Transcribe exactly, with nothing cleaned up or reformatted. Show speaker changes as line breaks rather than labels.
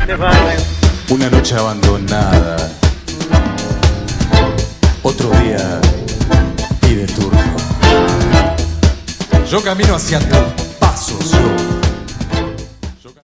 Una noche abandonada, otro día y de turno. Yo camino hacia tus pasos, yo